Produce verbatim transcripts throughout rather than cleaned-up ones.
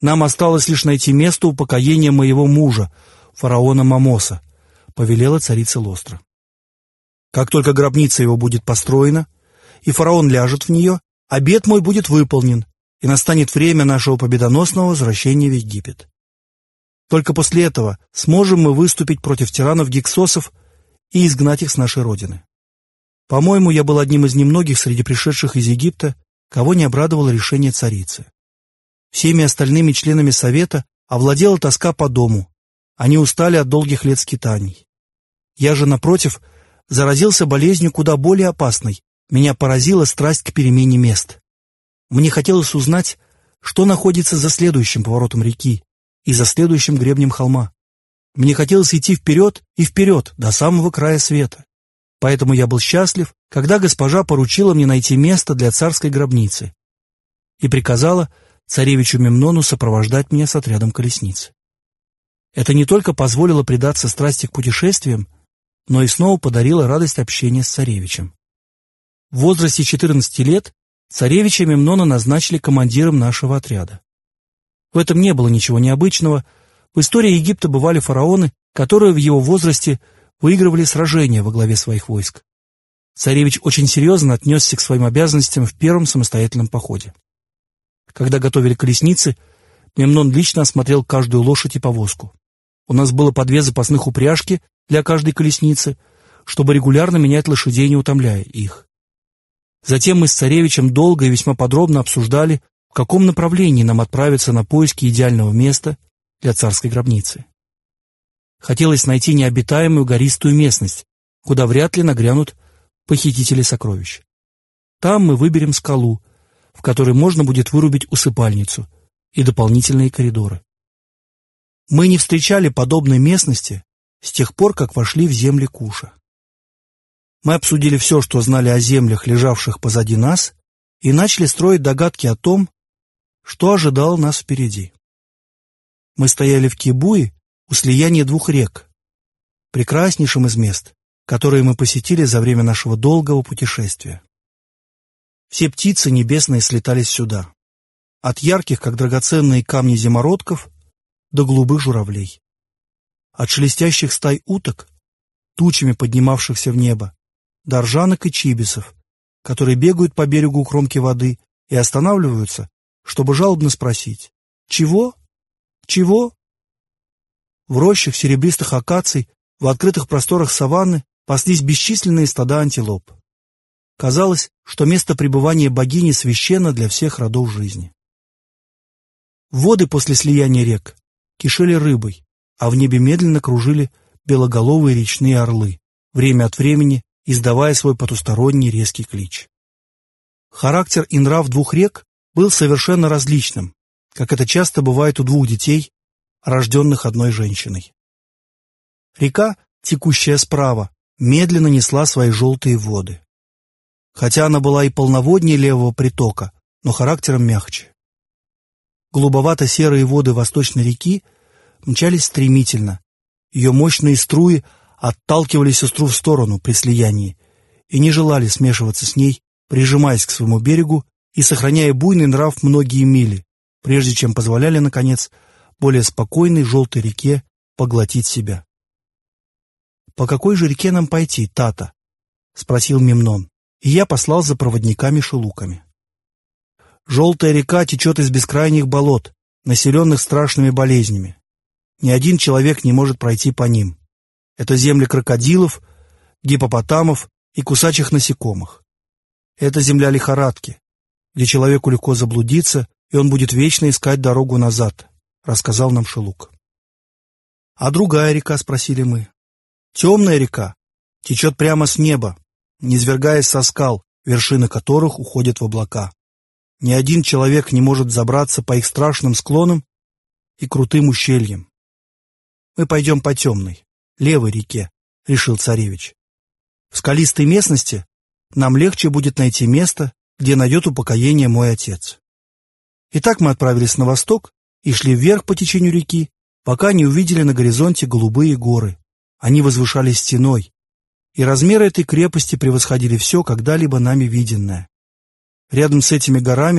Нам осталось лишь найти место упокоения моего мужа, фараона Мамоса, повелела царица Лостра. Как только гробница его будет построена, и фараон ляжет в нее, обет мой будет выполнен, и настанет время нашего победоносного возвращения в Египет. Только после этого сможем мы выступить против тиранов-гиксосов и изгнать их с нашей родины. По-моему, я был одним из немногих среди пришедших из Египта, кого не обрадовало решение царицы. Всеми остальными членами совета овладела тоска по дому. Они устали от долгих лет скитаний. Я же, напротив, заразился болезнью куда более опасной. Меня поразила страсть к перемене мест. Мне хотелось узнать, что находится за следующим поворотом реки и за следующим гребнем холма. Мне хотелось идти вперед и вперед, до самого края света. Поэтому я был счастлив, когда госпожа поручила мне найти место для царской гробницы и приказала царевичу Мемнону сопровождать меня с отрядом колесниц. Это не только позволило предаться страсти к путешествиям, но и снова подарило радость общения с царевичем. В возрасте четырнадцати лет царевича Мемнона назначили командиром нашего отряда. В этом не было ничего необычного. В истории Египта бывали фараоны, которые в его возрасте выигрывали сражения во главе своих войск. Царевич очень серьезно отнесся к своим обязанностям в первом самостоятельном походе. Когда готовили колесницы, Мемнон лично осмотрел каждую лошадь и повозку. У нас было по две запасных упряжки для каждой колесницы, чтобы регулярно менять лошадей, не утомляя их. Затем мы с царевичем долго и весьма подробно обсуждали, в каком направлении нам отправиться на поиски идеального места для царской гробницы. Хотелось найти необитаемую гористую местность, куда вряд ли нагрянут похитители сокровищ. Там мы выберем скалу, в которой можно будет вырубить усыпальницу и дополнительные коридоры. Мы не встречали подобной местности с тех пор, как вошли в земли Куша. Мы обсудили все, что знали о землях, лежавших позади нас, и начали строить догадки о том, что ожидало нас впереди. Мы стояли в Кебуе у слияния двух рек, прекраснейшем из мест, которые мы посетили за время нашего долгого путешествия. Все птицы небесные слетались сюда, от ярких, как драгоценные камни зимородков, до голубых журавлей. От шелестящих стай уток, тучами поднимавшихся в небо, до ржанок и чибисов, которые бегают по берегу у кромки воды и останавливаются, чтобы жалобно спросить: «Чего? Чего?» В рощах серебристых акаций, в открытых просторах саванны паслись бесчисленные стада антилоп. Казалось, что место пребывания богини священно для всех родов жизни. Воды после слияния рек кишели рыбой, а в небе медленно кружили белоголовые речные орлы, время от времени издавая свой потусторонний резкий клич. Характер и нрав двух рек был совершенно различным, как это часто бывает у двух детей, рожденных одной женщиной. Река, текущая справа, медленно несла свои желтые воды. Хотя она была и полноводнее левого притока, но характером мягче. Голубовато-серые воды восточной реки мчались стремительно, ее мощные струи отталкивали сестру в сторону при слиянии и не желали смешиваться с ней, прижимаясь к своему берегу и сохраняя буйный нрав многие мили, прежде чем позволяли, наконец, более спокойной желтой реке поглотить себя. «По какой же реке нам пойти, Тата?» — спросил Мемнон, и я послал за проводниками-шелуками. «Желтая река течет из бескрайних болот, населенных страшными болезнями. Ни один человек не может пройти по ним. Это земли крокодилов, гиппопотамов и кусачих насекомых. Это земля лихорадки, где человеку легко заблудиться, и он будет вечно искать дорогу назад», — рассказал нам Шелук. «А другая река?» — спросили мы. «Темная река течет прямо с неба, низвергаясь со скал, вершины которых уходят в облака. Ни один человек не может забраться по их страшным склонам и крутым ущельям. Мы пойдем по темной, левой реке», — решил царевич. «В скалистой местности нам легче будет найти место, где найдет упокоение мой отец». Итак, мы отправились на восток и шли вверх по течению реки, пока не увидели на горизонте голубые горы. Они возвышались стеной, и размеры этой крепости превосходили все, когда-либо нами виденное. Рядом с этими горами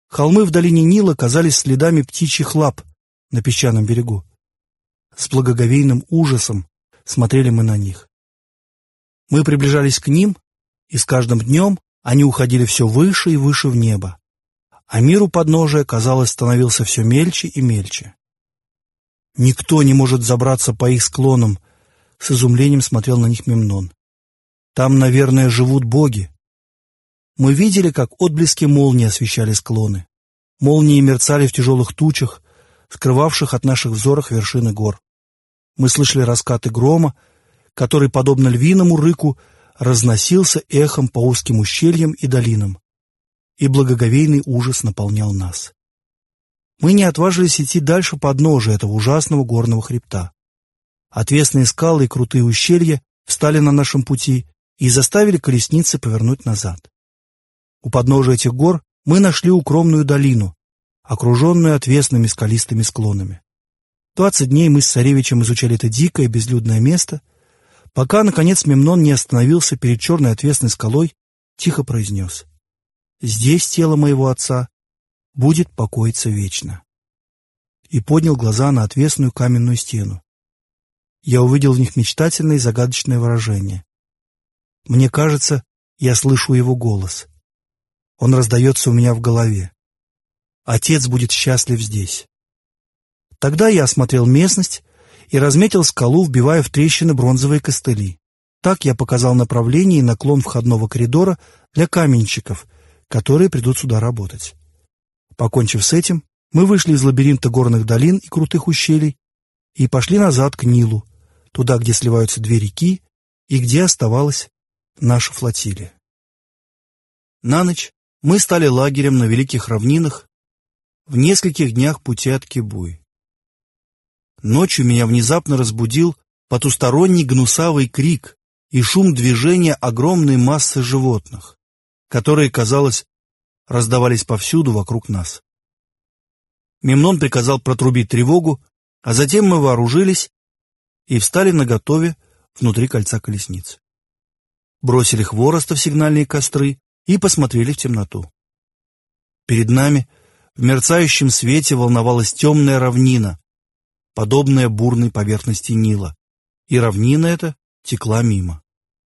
Холмы в долине Нила казались следами птичьих лап на песчаном берегу. С благоговейным ужасом смотрели мы на них. Мы приближались к ним, и с каждым днем они уходили все выше и выше в небо, а мир у подножия, казалось, становился все мельче и мельче. «Никто не может забраться по их склонам», — с изумлением смотрел на них Мемнон. «Там, наверное, живут боги». Мы видели, как отблески молнии освещали склоны. Молнии мерцали в тяжелых тучах, скрывавших от наших взоров вершины гор. Мы слышали раскаты грома, который, подобно львиному рыку, разносился эхом по узким ущельям и долинам, и благоговейный ужас наполнял нас. Мы не отважились идти дальше подножия этого ужасного горного хребта. Отвесные скалы и крутые ущелья встали на нашем пути и заставили колесницы повернуть назад. У подножия этих гор мы нашли укромную долину, окруженную отвесными скалистыми склонами. Двадцать дней мы с царевичем изучали это дикое безлюдное место, пока, наконец, Мемнон не остановился перед черной отвесной скалой, тихо произнес: «Здесь тело моего отца будет покоиться вечно». И поднял глаза на отвесную каменную стену. Я увидел в них мечтательное и загадочное выражение. Мне кажется, я слышу его голос. Он раздается у меня в голове. Отец будет счастлив здесь. Тогда я осмотрел местность и разметил скалу, вбивая в трещины бронзовые костыли. Так я показал направление и наклон входного коридора для каменщиков, которые придут сюда работать. Покончив с этим, мы вышли из лабиринта горных долин и крутых ущелий и пошли назад к Нилу, туда, где сливаются две реки и где оставалась наша флотилия. На ночь мы стали лагерем на великих равнинах в нескольких днях пути от Кебуи. Ночью меня внезапно разбудил потусторонний гнусавый крик и шум движения огромной массы животных, которые, казалось, раздавались повсюду вокруг нас. Мемнон приказал протрубить тревогу, а затем мы вооружились и встали наготове внутри кольца колесниц. Бросили хвороста в сигнальные костры и посмотрели в темноту. Перед нами в мерцающем свете волновалась темная равнина, подобная бурной поверхности Нила, и равнина эта текла мимо.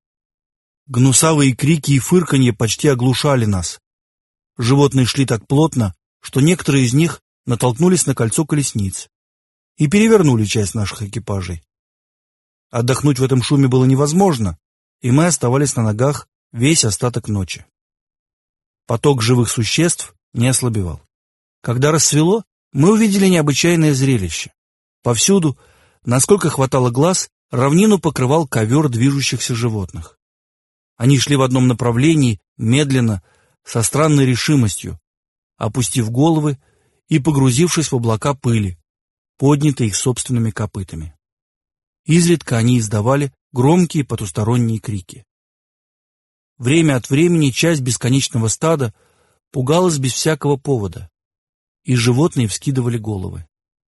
Гнусавые крики и фырканье почти оглушали нас. Животные шли так плотно, что некоторые из них натолкнулись на кольцо колесниц и перевернули часть наших экипажей. Отдохнуть в этом шуме было невозможно, и мы оставались на ногах весь остаток ночи. Поток живых существ не ослабевал. Когда рассвело, мы увидели необычайное зрелище. Повсюду, насколько хватало глаз, равнину покрывал ковер движущихся животных. Они шли в одном направлении, медленно, со странной решимостью, опустив головы и погрузившись в облака пыли, поднятые их собственными копытами. Изредка они издавали громкие потусторонние крики. Время от времени часть бесконечного стада пугалась без всякого повода, и животные вскидывали головы.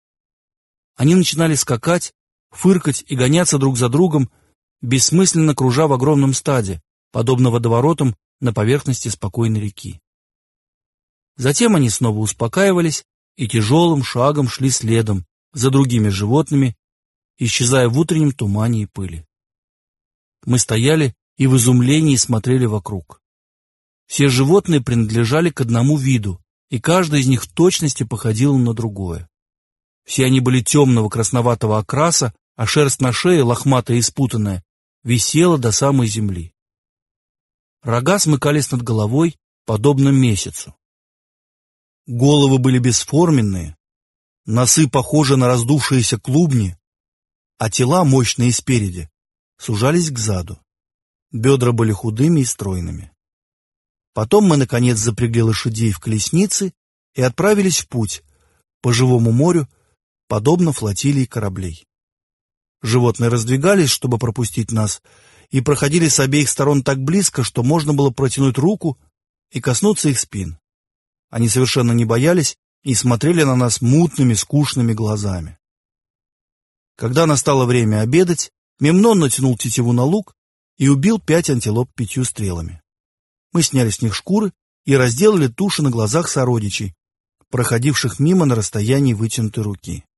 Они начинали скакать, фыркать и гоняться друг за другом, бессмысленно кружа в огромном стаде, подобно водоворотам на поверхности спокойной реки. Затем они снова успокаивались и тяжелым шагом шли следом за другими животными, исчезая в утреннем тумане и пыли. Мы стояли и в изумлении смотрели вокруг. Все животные принадлежали к одному виду, и каждое из них в точности походило на другое. Все они были темного красноватого окраса, а шерсть на шее, лохматая и спутанная, висела до самой земли. Рога смыкались над головой, подобно месяцу. Головы были бесформенные, носы похожи на раздувшиеся клубни, а тела, мощные спереди, сужались к заду. Бедра были худыми и стройными. Потом мы, наконец, запрягли лошадей в колесницы и отправились в путь по живому морю, подобно флотилии кораблей. Животные раздвигались, чтобы пропустить нас, и проходили с обеих сторон так близко, что можно было протянуть руку и коснуться их спин. Они совершенно не боялись и смотрели на нас мутными, скучными глазами. Когда настало время обедать, Мемнон натянул тетиву на лук и убил пять антилоп пятью стрелами. Мы сняли с них шкуры и разделали туши на глазах сородичей, проходивших мимо на расстоянии вытянутой руки.